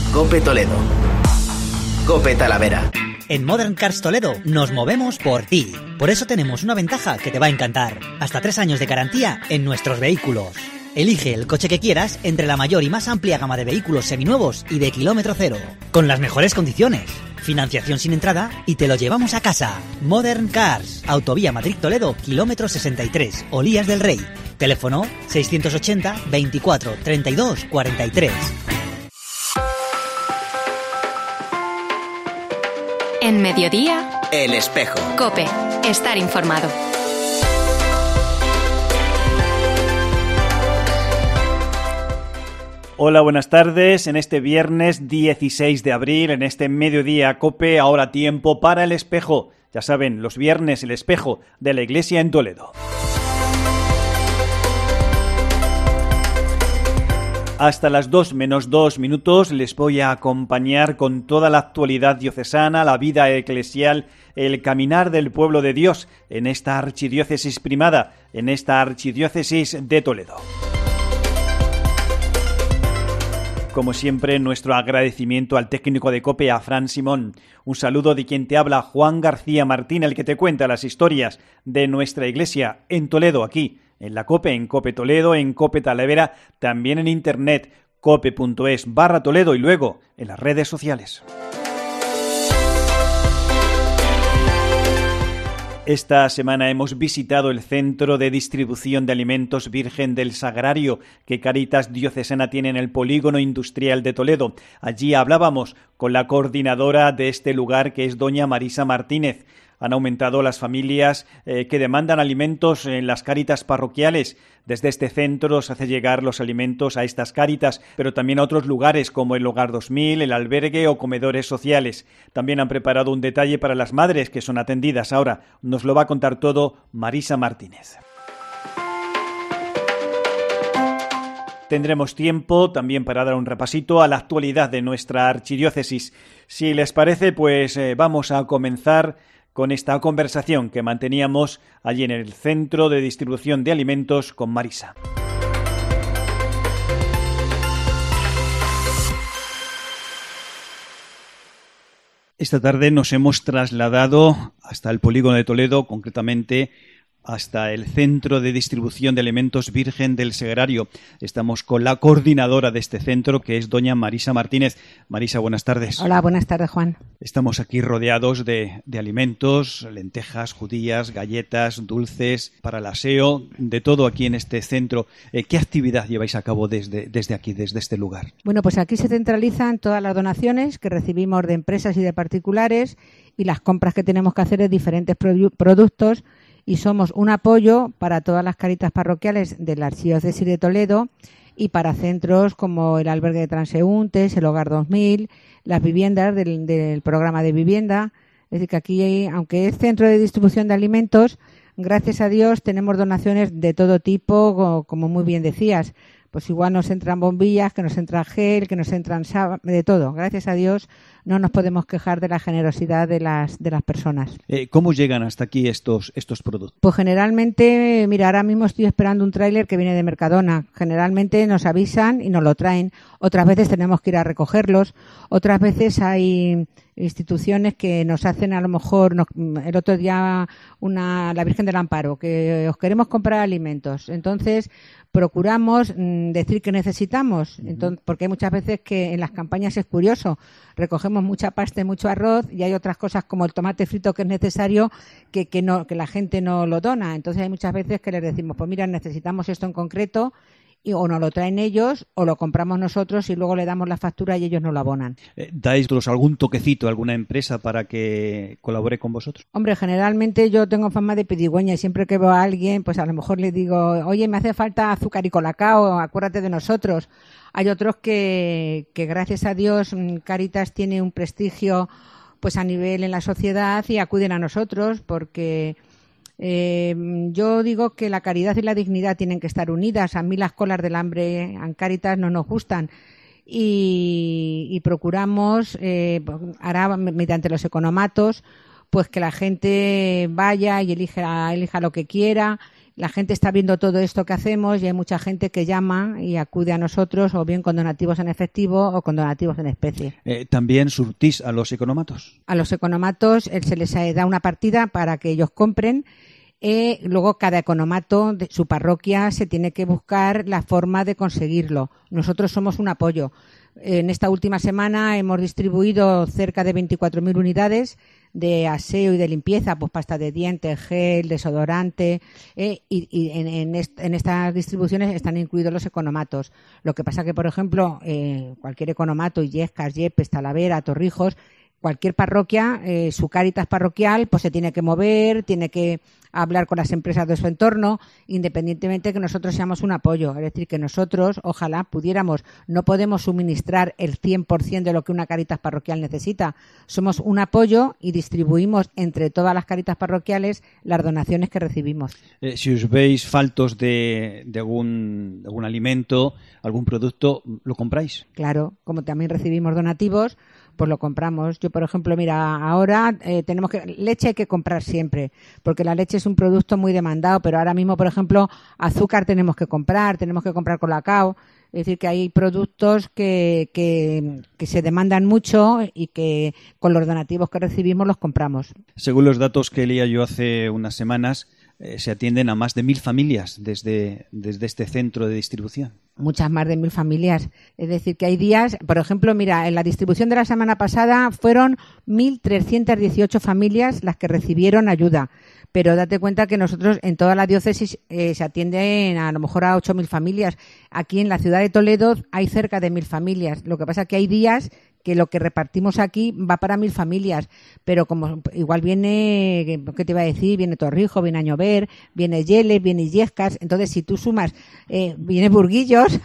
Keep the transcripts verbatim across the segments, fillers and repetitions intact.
COPE Toledo. COPE Talavera. En Modern Cars Toledo nos movemos por ti. Por eso tenemos una ventaja que te va a encantar. Hasta tres años de garantía en nuestros vehículos. Elige el coche que quieras entre la mayor y más amplia gama de vehículos seminuevos y de kilómetro cero. Con las mejores condiciones. Financiación sin entrada y te lo llevamos a casa. Modern Cars. Autovía Madrid-Toledo, kilómetro sesenta y tres, Olías del Rey. Teléfono seiscientos ochenta, veinticuatro, treinta y dos, cuarenta y tres. En Mediodía, El Espejo. COPE. Estar informado. Hola, buenas tardes. En este viernes dieciséis de abril, en este Mediodía COPE, ahora tiempo para El Espejo. Ya saben, los viernes El Espejo de la Iglesia en Toledo. Hasta las dos menos dos minutos les voy a acompañar con toda la actualidad diocesana, la vida eclesial, el caminar del pueblo de Dios en esta archidiócesis primada, en esta archidiócesis de Toledo. Como siempre, nuestro agradecimiento al técnico de COPE, a Fran Simón. Un saludo de quien te habla, Juan García Martín, el que te cuenta las historias de nuestra iglesia en Toledo, aquí, en la COPE, en COPE Toledo, en COPE Talavera, también en internet, cope.es barra Toledo y luego en las redes sociales. Esta semana hemos visitado el Centro de Distribución de Alimentos Virgen del Sagrario que Cáritas Diocesana tiene en el Polígono Industrial de Toledo. Allí hablábamos con la coordinadora de este lugar, que es doña Marisa Martínez. Han aumentado las familias eh, que demandan alimentos en las Cáritas parroquiales. Desde este centro se hace llegar los alimentos a estas Cáritas, pero también a otros lugares como el Hogar dos mil, el albergue o comedores sociales. También han preparado un detalle para las madres que son atendidas ahora. Nos lo va a contar todo Marisa Martínez. Tendremos tiempo también para dar un repasito a la actualidad de nuestra archidiócesis. Si les parece, pues eh, vamos a comenzar con esta conversación que manteníamos allí en el Centro de Distribución de Alimentos con Marisa. Esta tarde nos hemos trasladado hasta el Polígono de Toledo, concretamente hasta el Centro de Distribución de Alimentos Virgen del Sagrario. Estamos con la coordinadora de este centro, que es doña Marisa Martínez. Marisa, buenas tardes. Hola, buenas tardes, Juan. Estamos aquí rodeados de, de alimentos, lentejas, judías, galletas, dulces, para el aseo, de todo aquí en este centro. Eh, ¿Qué actividad lleváis a cabo desde, desde aquí, desde este lugar? Bueno, pues aquí se centralizan todas las donaciones que recibimos de empresas y de particulares y las compras que tenemos que hacer de diferentes produ- productos y somos un apoyo para todas las Cáritas parroquiales de la Archidiócesis de Toledo y para centros como el albergue de transeúntes, el Hogar dos mil, las viviendas del, del programa de vivienda. Es decir, que aquí, aunque es centro de distribución de alimentos, gracias a Dios tenemos donaciones de todo tipo, como muy bien decías. Pues igual nos entran bombillas, que nos entra gel, que nos entran sábanas, de todo. Gracias a Dios no nos podemos quejar de la generosidad de las de las personas. Eh, ¿Cómo llegan hasta aquí estos estos productos? Pues generalmente, mira, ahora mismo estoy esperando un tráiler que viene de Mercadona. Generalmente nos avisan y nos lo traen. Otras veces tenemos que ir a recogerlos. Otras veces hay instituciones que nos hacen a lo mejor, nos, el otro día una la Virgen del Amparo, que os queremos comprar alimentos. Entonces procuramos mmm, decir que necesitamos, entonces, porque hay muchas veces que en las campañas es curioso, recogemos mucha pasta y mucho arroz y hay otras cosas como el tomate frito que es necesario que, que, no, que la gente no lo dona. Entonces hay muchas veces que les decimos, pues mira, necesitamos esto en concreto, y o nos lo traen ellos o lo compramos nosotros y luego le damos la factura y ellos nos lo abonan. Eh, ¿Dais algún toquecito a alguna empresa para que colabore con vosotros? Hombre, generalmente yo tengo fama de pedigüeña y siempre que veo a alguien, pues a lo mejor le digo, oye, me hace falta azúcar y colacao, acuérdate de nosotros. Hay otros que, que gracias a Dios, Cáritas tiene un prestigio pues a nivel en la sociedad y acuden a nosotros porque Eh, yo digo que la caridad y la dignidad tienen que estar unidas. A mí las colas del hambre en Cáritas no nos gustan y, y procuramos, eh, ahora mediante los economatos, pues que la gente vaya y elija, elija lo que quiera la gente está viendo todo esto que hacemos y hay mucha gente que llama y acude a nosotros o bien con donativos en efectivo o con donativos en especie. Eh, ¿También surtís a los economatos? A los economatos eh, se les da una partida para que ellos compren. Eh, luego cada economato de su parroquia se tiene que buscar la forma de conseguirlo. Nosotros somos un apoyo. En esta última semana hemos distribuido cerca de veinticuatro mil unidades de aseo y de limpieza, pues pasta de dientes, gel, desodorante, eh, y, y en, en, est- en estas distribuciones están incluidos los economatos. Lo que pasa que, por ejemplo, eh, cualquier economato, Illescas, Yepes, Talavera, Torrijos, cualquier parroquia, eh, su Cáritas parroquial, pues se tiene que mover, tiene que hablar con las empresas de su entorno, independientemente de que nosotros seamos un apoyo. Es decir, que nosotros, ojalá pudiéramos, no podemos suministrar el cien por ciento de lo que una Cáritas parroquial necesita. Somos un apoyo y distribuimos entre todas las Cáritas parroquiales las donaciones que recibimos. Eh, si os veis faltos de, de, algún, de algún alimento, algún producto, ¿lo compráis? Claro, como también recibimos donativos, pues lo compramos. Yo, por ejemplo, mira, ahora eh, tenemos que leche hay que comprar siempre, porque la leche es un producto muy demandado, pero ahora mismo, por ejemplo, azúcar tenemos que comprar, tenemos que comprar colacao. Es decir, que hay productos que, que, que se demandan mucho y que con los donativos que recibimos los compramos. Según los datos que leía yo hace unas semanas, eh, se atienden a más de mil familias desde, desde este centro de distribución. Muchas más de mil familias. Es decir, que hay días, por ejemplo, mira, en la distribución de la semana pasada fueron mil trescientas dieciocho familias las que recibieron ayuda. Pero date cuenta que nosotros en toda la diócesis eh, se atienden a, a lo mejor a ocho mil familias. Aquí en la ciudad de Toledo hay cerca de mil familias. Lo que pasa es que hay días que lo que repartimos aquí va para mil familias, pero como igual viene, ¿qué te iba a decir? Viene Torrijos, viene Añover, viene Yeles, viene Illescas, entonces si tú sumas, eh, viene Burguillos,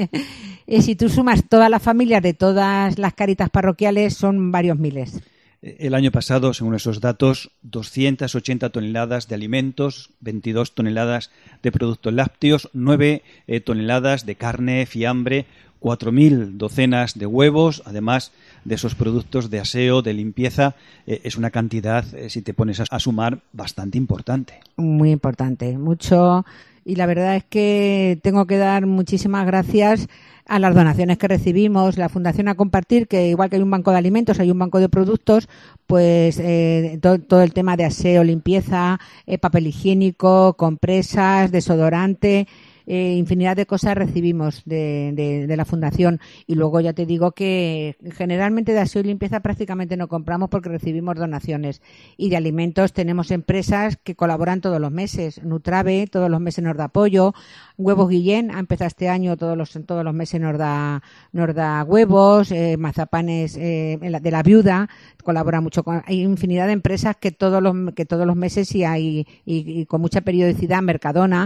y si tú sumas todas las familias de todas las Cáritas parroquiales son varios miles. El año pasado, según esos datos, doscientas ochenta toneladas de alimentos, veintidós toneladas de productos lácteos, nueve eh, toneladas de carne, fiambre, cuatro mil docenas de huevos, además de esos productos de aseo, de limpieza. Eh, es una cantidad, eh, si te pones a, a sumar, bastante importante. Muy importante, mucho. Y la verdad es que tengo que dar muchísimas gracias a las donaciones que recibimos, la Fundación A Compartir, que igual que hay un banco de alimentos, hay un banco de productos, pues eh, todo, todo el tema de aseo, limpieza, eh, papel higiénico, compresas, desodorante, eh, infinidad de cosas recibimos de, de, de la Fundación. Y luego ya te digo que generalmente de aseo y limpieza prácticamente no compramos porque recibimos donaciones. Y de alimentos tenemos empresas que colaboran todos los meses. Nutrave todos los meses nos da apoyo. Huevos Guillén ha empezado este año, todos los todos los meses nos da nos da huevos, eh, mazapanes eh, de la viuda, colabora mucho con, hay infinidad de empresas que todos los que todos los meses y hay y, y con mucha periodicidad. Mercadona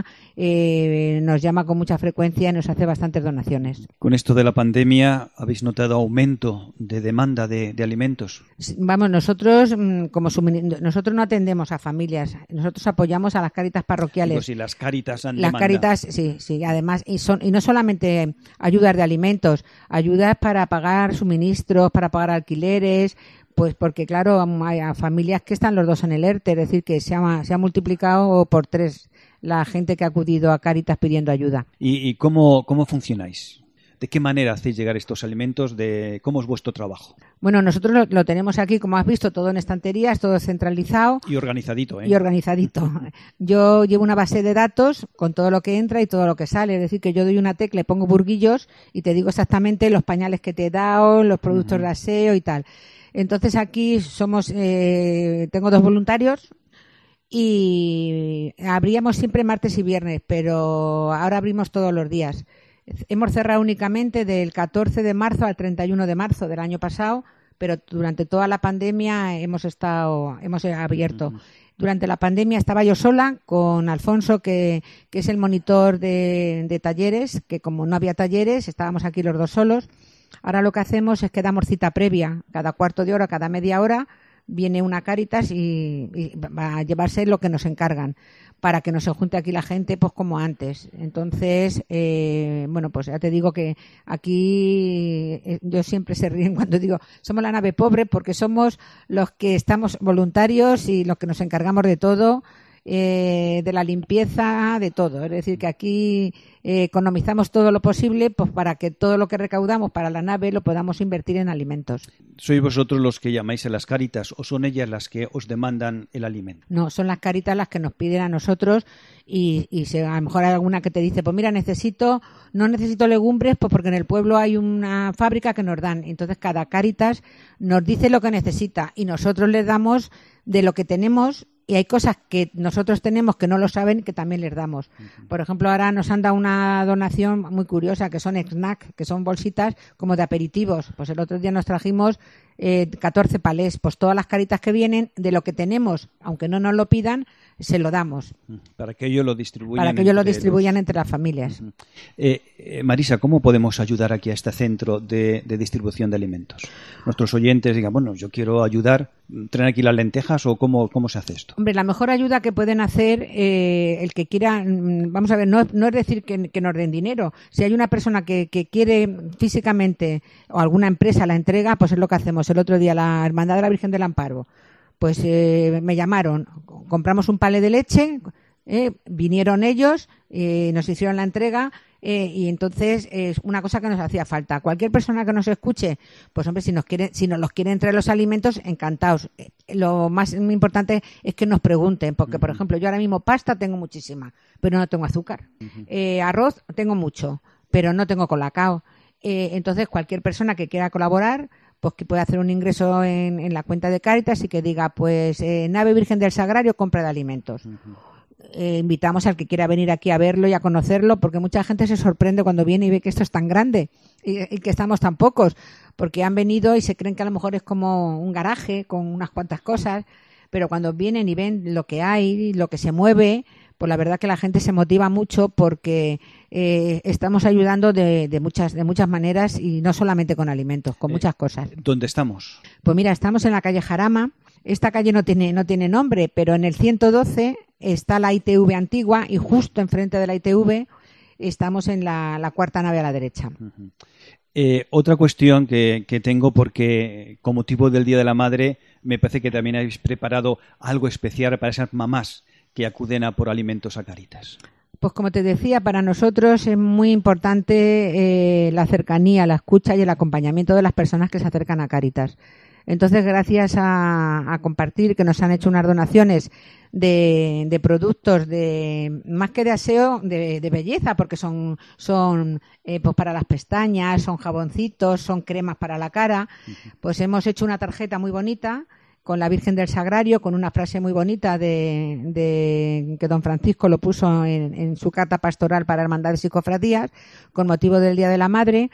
eh, nos llama con mucha frecuencia y nos hace bastantes donaciones. Con esto de la pandemia, ¿habéis notado aumento de demanda de, de alimentos? Vamos, nosotros como sumin- nosotros no atendemos a familias, nosotros apoyamos a las Cáritas parroquiales. Digo, si las Cáritas han Las demanda. Cáritas, sí, sí, además, y son y no solamente ayudas de alimentos, ayudas para pagar suministros, para pagar alquileres, pues porque claro, hay a familias que están los dos en el ERTE, es decir, que se ha, se ha multiplicado por tres la gente que ha acudido a Cáritas pidiendo ayuda. ¿Y, y cómo, cómo funcionáis? ¿De qué manera hacéis llegar estos alimentos? De ¿Cómo es vuestro trabajo? Bueno, nosotros lo, lo tenemos aquí, como has visto, todo en estanterías, todo centralizado. Y organizadito, ¿eh? Y organizadito. Yo llevo una base de datos con todo lo que entra y todo lo que sale. Es decir, que yo doy una tecla, le pongo Burguillos y te digo exactamente los pañales que te he dado, los productos uh-huh. de aseo y tal. Entonces aquí somos, eh, tengo dos voluntarios y abríamos siempre martes y viernes, pero ahora abrimos todos los días. Hemos cerrado únicamente del catorce de marzo al treinta y uno de marzo del año pasado, pero durante toda la pandemia hemos estado, hemos abierto. Uh-huh. Durante la pandemia estaba yo sola con Alfonso, que, que es el monitor de, de talleres, que como no había talleres, estábamos aquí los dos solos. Ahora lo que hacemos es que damos cita previa, cada cuarto de hora, cada media hora, viene una Cáritas y, y va a llevarse lo que nos encargan, para que no se junte aquí la gente pues como antes. Entonces, eh, bueno, pues ya te digo que aquí eh, yo siempre se ríen cuando digo somos la nave pobre, porque somos los que estamos voluntarios y los que nos encargamos de todo. eh, de la limpieza, de todo. Es decir, que aquí eh, economizamos todo lo posible pues para que todo lo que recaudamos para la nave lo podamos invertir en alimentos. ¿Sois vosotros los que llamáis a las Cáritas o son ellas las que os demandan el alimento? No, son las Cáritas las que nos piden a nosotros y, y si a lo mejor hay alguna que te dice, pues mira, necesito, no necesito legumbres, pues porque en el pueblo hay una fábrica que nos dan. Entonces cada Cáritas nos dice lo que necesita y nosotros les damos de lo que tenemos. Y hay cosas que nosotros tenemos que no lo saben que también les damos. Por ejemplo, ahora nos han dado una donación muy curiosa que son snack, que son bolsitas como de aperitivos. Pues el otro día nos trajimos eh, catorce palés. Pues todas las Cáritas que vienen, de lo que tenemos, aunque no nos lo pidan, se lo damos. Para que ellos lo distribuyan. Para que ellos lo distribuyan los... entre las familias. Uh-huh. eh, eh, Marisa, ¿cómo podemos ayudar aquí a este centro de, de distribución de alimentos? Nuestros oyentes digan, bueno, yo quiero ayudar, ¿traen aquí las lentejas o cómo, cómo se hace esto? Hombre, la mejor ayuda que pueden hacer eh, el que quiera, vamos a ver, no, no es decir que, que nos den dinero. Si hay una persona que, que quiere físicamente o alguna empresa la entrega, pues es lo que hacemos. El otro día la Hermandad de la Virgen del Amparo, pues eh, me llamaron, compramos un palé de leche, eh, vinieron ellos, eh, nos hicieron la entrega. Eh, y entonces es una cosa que nos hacía falta. Cualquier persona que nos escuche, pues hombre, si nos quiere, si nos los quieren traer los alimentos, encantados. Eh, lo más importante es que nos pregunten, porque uh-huh. por ejemplo, yo ahora mismo pasta tengo muchísima, pero no tengo azúcar. Uh-huh. Eh, arroz tengo mucho, pero no tengo colacao. Eh, entonces, cualquier persona que quiera colaborar, pues que puede hacer un ingreso en, en la cuenta de Cáritas y que diga, pues eh, Nave Virgen del Sagrario, compra de alimentos. Uh-huh. Eh, invitamos al que quiera venir aquí a verlo y a conocerlo, porque mucha gente se sorprende cuando viene y ve que esto es tan grande y, y que estamos tan pocos, porque han venido y se creen que a lo mejor es como un garaje con unas cuantas cosas, pero cuando vienen y ven lo que hay, lo que se mueve, pues la verdad que la gente se motiva mucho porque eh, estamos ayudando de, de muchas de muchas maneras y no solamente con alimentos, con eh, muchas cosas. ¿Dónde estamos? Pues mira, estamos en la calle Jarama. Esta calle no tiene no tiene nombre, pero en el ciento doce está la I T V antigua y justo enfrente de la I T V estamos en la, la cuarta nave a la derecha. Uh-huh. Eh, otra cuestión que, que tengo, porque con motivo del Día de la Madre me parece que también habéis preparado algo especial para esas mamás que acuden a por alimentos a Cáritas. Pues como te decía, para nosotros es muy importante eh, la cercanía, la escucha y el acompañamiento de las personas que se acercan a Cáritas. Entonces, gracias a, a compartir que nos han hecho unas donaciones de, de productos de más que de aseo, de, de belleza, porque son son eh, pues para las pestañas, son jaboncitos, son cremas para la cara, pues hemos hecho una tarjeta muy bonita con la Virgen del Sagrario, con una frase muy bonita de, de que don Francisco lo puso en, en su carta pastoral para hermandades y cofradías, con motivo del Día de la Madre,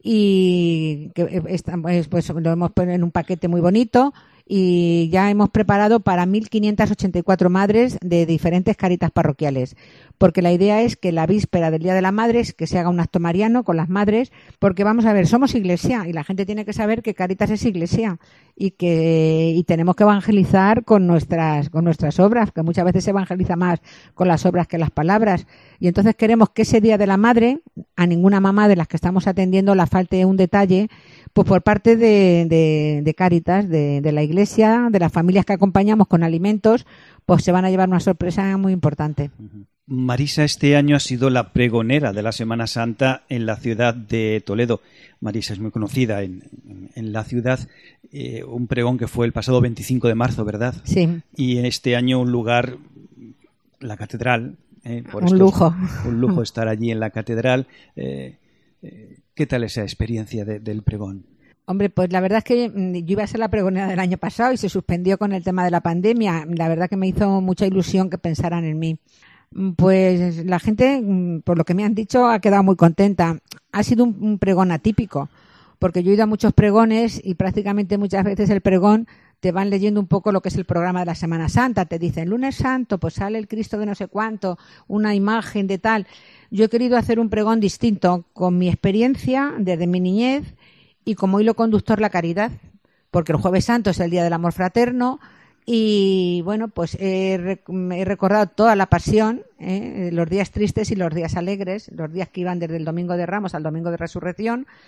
y que pues, pues lo hemos puesto en un paquete muy bonito y ya hemos preparado para mil quinientas ochenta y cuatro madres de diferentes Cáritas parroquiales, porque la idea es que la víspera del Día de la Madre es que se haga un acto mariano con las madres, porque vamos a ver, somos iglesia y la gente tiene que saber que Cáritas es iglesia y que y tenemos que evangelizar con nuestras con nuestras obras, que muchas veces se evangeliza más con las obras que las palabras, y entonces queremos que ese Día de la Madre a ninguna mamá de las que estamos atendiendo la falte un detalle, pues por parte de, de, de Cáritas, de, de la Iglesia, de las familias que acompañamos con alimentos, pues se van a llevar una sorpresa muy importante. Marisa este año ha sido la pregonera de la Semana Santa en la ciudad de Toledo. Marisa es muy conocida en, en, en la ciudad, eh, un pregón que fue el pasado veinticinco de marzo, ¿verdad? Sí. Y este año un lugar, la catedral. Eh, por un estos, lujo. Un lujo estar allí en la catedral. Eh, eh, ¿Qué tal esa experiencia de, del pregón? Hombre, pues la verdad es que yo iba a ser la pregonera del año pasado y se suspendió con el tema de la pandemia. La verdad que me hizo mucha ilusión que pensaran en mí. Pues la gente, por lo que me han dicho, ha quedado muy contenta. Ha sido un, un pregón atípico, porque yo he ido a muchos pregones y prácticamente muchas veces el pregón te van leyendo un poco lo que es el programa de la Semana Santa. Te dicen, lunes santo, pues sale el Cristo de no sé cuánto, una imagen de tal. Yo he querido hacer un pregón distinto, con mi experiencia desde mi niñez y como hilo conductor la caridad, porque el Jueves Santo es el Día del Amor Fraterno y, bueno, pues he, he recordado toda la pasión, ¿eh? Los días tristes y los días alegres, los días que iban desde el Domingo de Ramos al Domingo de Resurrección.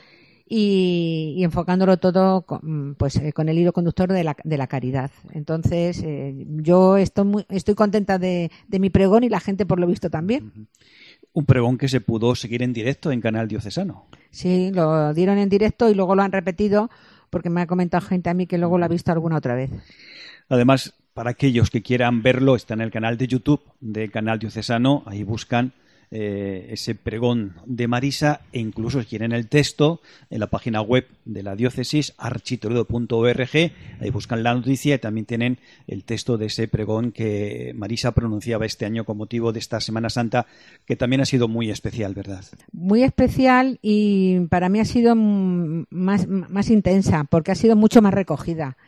y, y enfocándolo todo con, pues, eh, con el hilo conductor de la, de la caridad. Entonces, eh, yo estoy, muy, estoy contenta de, de mi pregón y la gente por lo visto también. Un pregón que se pudo seguir en directo en Canal Diocesano. Sí, lo dieron en directo y luego lo han repetido porque me ha comentado gente a mí que luego lo ha visto alguna otra vez. Además, para aquellos que quieran verlo, está en el canal de YouTube de Canal Diocesano. Ahí buscan eh, ese pregón de Marisa e incluso si quieren el texto en la página web de la diócesis, architoledo punto org. Ahí buscan la noticia y también tienen el texto de ese pregón que Marisa pronunciaba este año con motivo de esta Semana Santa, que también ha sido muy especial, ¿verdad? Muy especial y para mí ha sido más, más intensa porque ha sido mucho más recogida.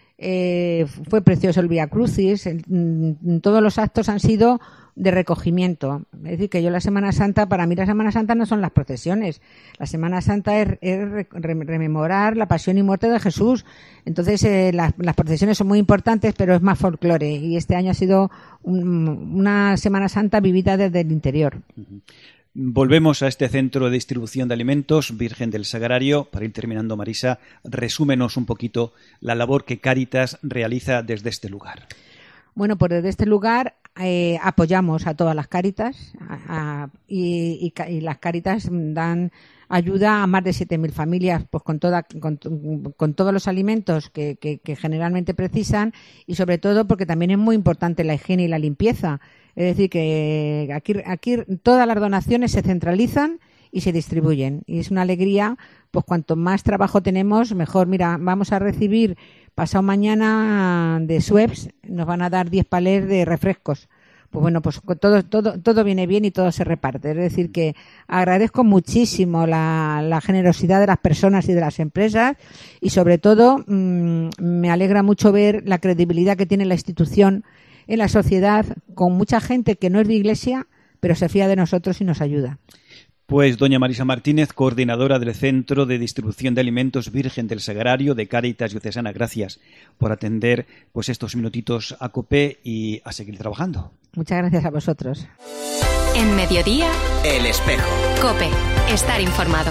Eh, fue precioso el Vía Crucis, el, todos los actos han sido de recogimiento. Es decir, que yo la Semana Santa, para mí la Semana Santa no son las procesiones. La Semana Santa es, es re, rememorar la pasión y muerte de Jesús. Entonces, eh, las, las procesiones son muy importantes, pero es más folclore. Y este año ha sido un, una Semana Santa vivida desde el interior. Uh-huh. Volvemos a este centro de distribución de alimentos, Virgen del Sagrario. Para ir terminando, Marisa, resúmenos un poquito la labor que Cáritas realiza desde este lugar. Bueno, pues desde este lugar eh, apoyamos a todas las Cáritas a, a, y, y, y las Cáritas dan ayuda a más de siete mil familias pues con, toda, con, con todos los alimentos que, que, que generalmente precisan y sobre todo porque también es muy importante la higiene y la limpieza. Es decir, que aquí, aquí todas las donaciones se centralizan y se distribuyen. Y es una alegría, pues cuanto más trabajo tenemos, mejor. Mira, vamos a recibir pasado mañana de Schweppes, nos van a dar diez palés de refrescos. Pues bueno, pues todo, todo, todo viene bien y todo se reparte. Es decir, que agradezco muchísimo la, la generosidad de las personas y de las empresas y sobre todo mmm, me alegra mucho ver la credibilidad que tiene la institución en la sociedad, con mucha gente que no es de iglesia, pero se fía de nosotros y nos ayuda. Pues doña Marisa Martínez, coordinadora del Centro de Distribución de Alimentos Virgen del Sagrario de Cáritas Diocesana, gracias por atender pues estos minutitos a COPE y a seguir trabajando. Muchas gracias a vosotros. En Mediodía, El Espejo. COPE, estar informado.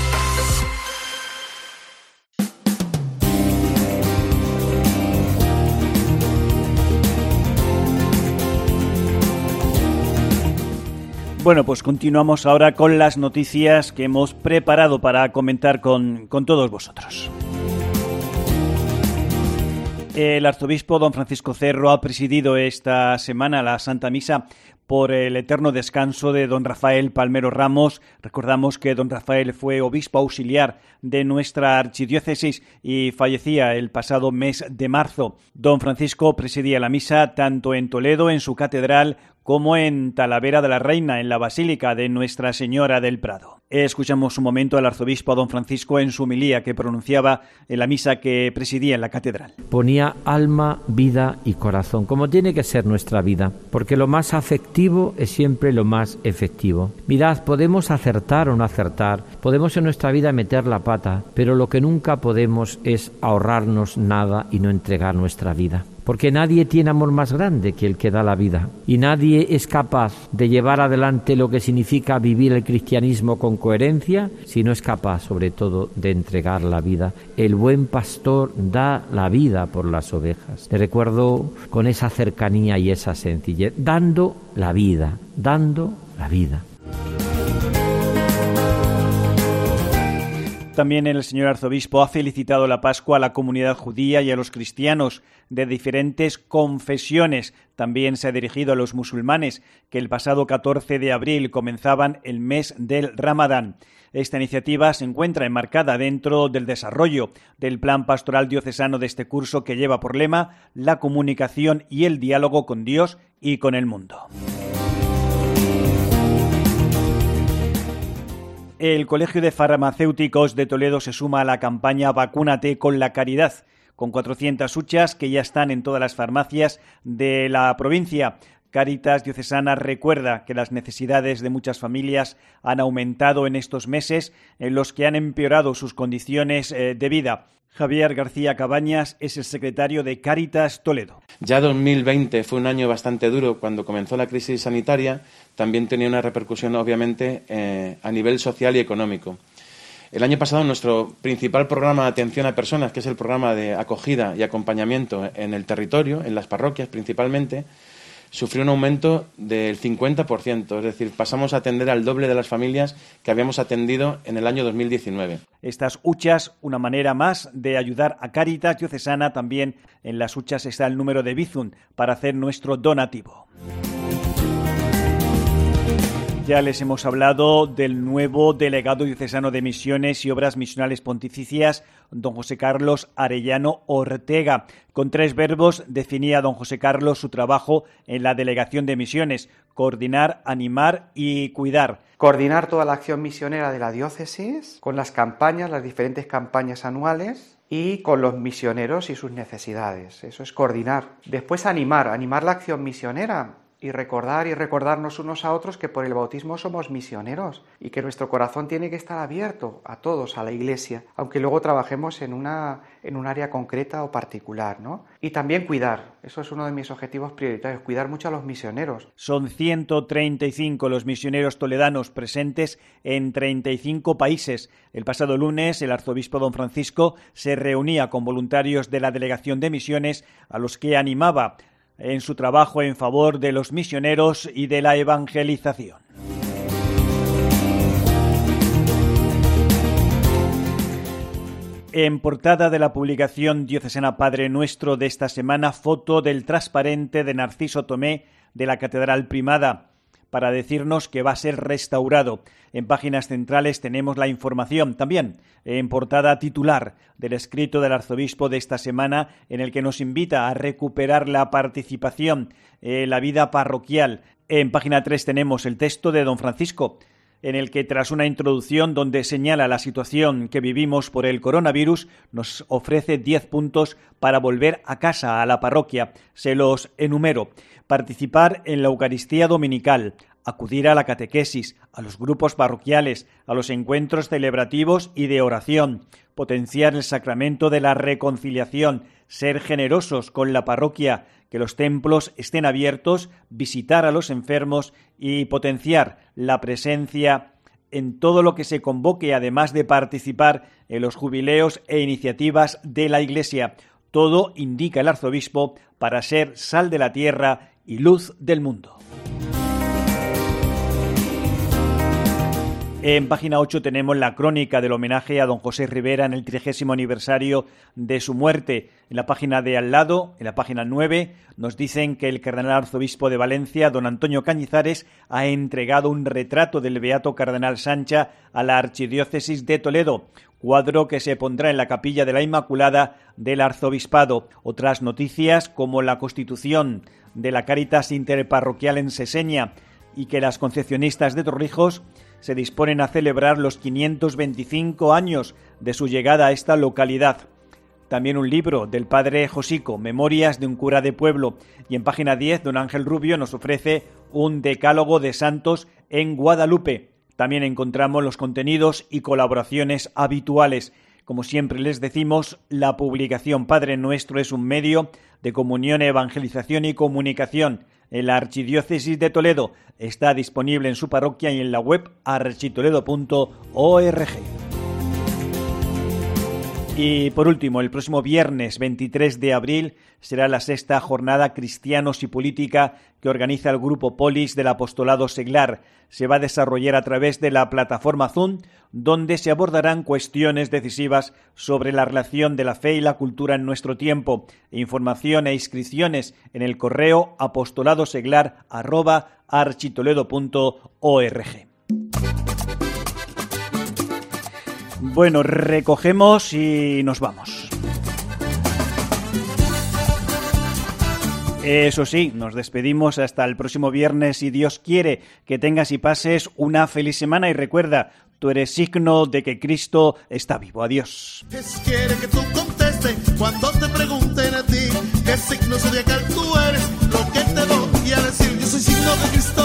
Bueno, pues continuamos ahora con las noticias que hemos preparado para comentar con, con todos vosotros. El arzobispo don Francisco Cerro ha presidido esta semana la Santa Misa por el eterno descanso de don Rafael Palmero Ramos. Recordamos que don Rafael fue obispo auxiliar de nuestra archidiócesis y fallecía el pasado mes de marzo. Don Francisco presidía la misa tanto en Toledo, en su catedral, como en Talavera de la Reina, en la Basílica de Nuestra Señora del Prado. Escuchamos un momento al arzobispo don Francisco en su homilía que pronunciaba en la misa que presidía en la catedral. Ponía alma, vida y corazón, como tiene que ser nuestra vida, porque lo más afectivo es siempre lo más efectivo. Mirad, podemos acertar o no acertar, podemos en nuestra vida meter la pata, pero lo que nunca podemos es ahorrarnos nada y no entregar nuestra vida. Porque nadie tiene amor más grande que el que da la vida y nadie es capaz de llevar adelante lo que significa vivir el cristianismo con coherencia si no es capaz, sobre todo, de entregar la vida. El buen pastor da la vida por las ovejas. Te recuerdo con esa cercanía y esa sencillez, dando la vida, dando la vida. También el señor arzobispo ha felicitado la Pascua a la comunidad judía y a los cristianos de diferentes confesiones. También se ha dirigido a los musulmanes que el pasado catorce de abril comenzaban el mes del Ramadán. Esta iniciativa se encuentra enmarcada dentro del desarrollo del plan pastoral diocesano de este curso que lleva por lema la comunicación y el diálogo con Dios y con el mundo. El Colegio de Farmacéuticos de Toledo se suma a la campaña Vacúnate con la Caridad, con cuatrocientas huchas que ya están en todas las farmacias de la provincia. Cáritas Diocesana recuerda que las necesidades de muchas familias han aumentado en estos meses en los que han empeorado sus condiciones eh, de vida. Javier García Cabañas es el secretario de Cáritas Toledo. Ya dos mil veinte fue un año bastante duro cuando comenzó la crisis sanitaria. También tenía una repercusión, obviamente, eh, a nivel social y económico. El año pasado nuestro principal programa de atención a personas, que es el programa de acogida y acompañamiento en el territorio, en las parroquias principalmente, sufrió un aumento del cincuenta por ciento, es decir, pasamos a atender al doble de las familias que habíamos atendido en el año dos mil diecinueve. Estas huchas, una manera más de ayudar a Cáritas Diocesana. También en las huchas está el número de Bizum para hacer nuestro donativo. Ya les hemos hablado del nuevo delegado diocesano de Misiones y Obras Misionales Pontificias, don José Carlos Arellano Ortega. Con tres verbos definía don José Carlos su trabajo en la Delegación de Misiones: coordinar, animar y cuidar. Coordinar toda la acción misionera de la diócesis, con las campañas, las diferentes campañas anuales, y con los misioneros y sus necesidades. Eso es coordinar. Después animar, animar la acción misionera. Y recordar y recordarnos unos a otros que por el bautismo somos misioneros y que nuestro corazón tiene que estar abierto a todos, a la Iglesia, aunque luego trabajemos en una en un área concreta o particular, ¿no? Y también cuidar, eso es uno de mis objetivos prioritarios, cuidar mucho a los misioneros. Son ciento treinta y cinco los misioneros toledanos presentes en treinta y cinco países. El pasado lunes el arzobispo don Francisco se reunía con voluntarios de la Delegación de Misiones, a los que animaba en su trabajo en favor de los misioneros y de la evangelización. En portada de la publicación diocesana Padre Nuestro de esta semana, foto del transparente de Narciso Tomé de la Catedral Primada, para decirnos que va a ser restaurado. En páginas centrales tenemos la información. También en portada titular del escrito del arzobispo de esta semana, en el que nos invita a recuperar la participación en la vida parroquial. En página tres tenemos el texto de don Francisco, en el que, tras una introducción donde señala la situación que vivimos por el coronavirus, nos ofrece diez puntos para volver a casa, a la parroquia. Se los enumero: participar en la Eucaristía dominical, acudir a la catequesis, a los grupos parroquiales, a los encuentros celebrativos y de oración, potenciar el sacramento de la reconciliación, ser generosos con la parroquia, que los templos estén abiertos, visitar a los enfermos y potenciar la presencia en todo lo que se convoque, además de participar en los jubileos e iniciativas de la Iglesia. Todo, indica el arzobispo, para ser sal de la tierra y luz del mundo. En página ocho tenemos la crónica del homenaje a don José Rivera en el trigésimo aniversario de su muerte. En la página de al lado, en la página nueve, nos dicen que el cardenal arzobispo de Valencia, don Antonio Cañizares, ha entregado un retrato del beato cardenal Sancha a la archidiócesis de Toledo, cuadro que se pondrá en la capilla de la Inmaculada del arzobispado. Otras noticias, como la constitución de la Cáritas interparroquial en Seseña, y que las concepcionistas de Torrijos se disponen a celebrar los quinientos veinticinco años de su llegada a esta localidad. También un libro del padre Josico, Memorias de un cura de pueblo. Y en página diez, don Ángel Rubio nos ofrece un decálogo de santos en Guadalupe. También encontramos los contenidos y colaboraciones habituales. Como siempre les decimos, la publicación Padre Nuestro es un medio de comunión, evangelización y comunicación. En la Archidiócesis de Toledo está disponible en su parroquia y en la web architoledo punto org. Y por último, el próximo viernes veintitrés de abril será la sexta jornada Cristianos y Política que organiza el Grupo Polis del Apostolado Seglar. Se va a desarrollar a través de la plataforma Zoom, donde se abordarán cuestiones decisivas sobre la relación de la fe y la cultura en nuestro tiempo. Información e inscripciones en el correo apostoladoseglar arroba architoledo punto org. Bueno, recogemos y nos vamos. Eso sí, nos despedimos hasta el próximo viernes, si Dios quiere. Que tengas y pases una feliz semana y recuerda, tú eres signo de que Cristo está vivo. Adiós. Quiere que tú contestes cuando te pregunten a ti qué signo zodiacal tú eres, lo que te voy a decir, yo soy signo de Cristo.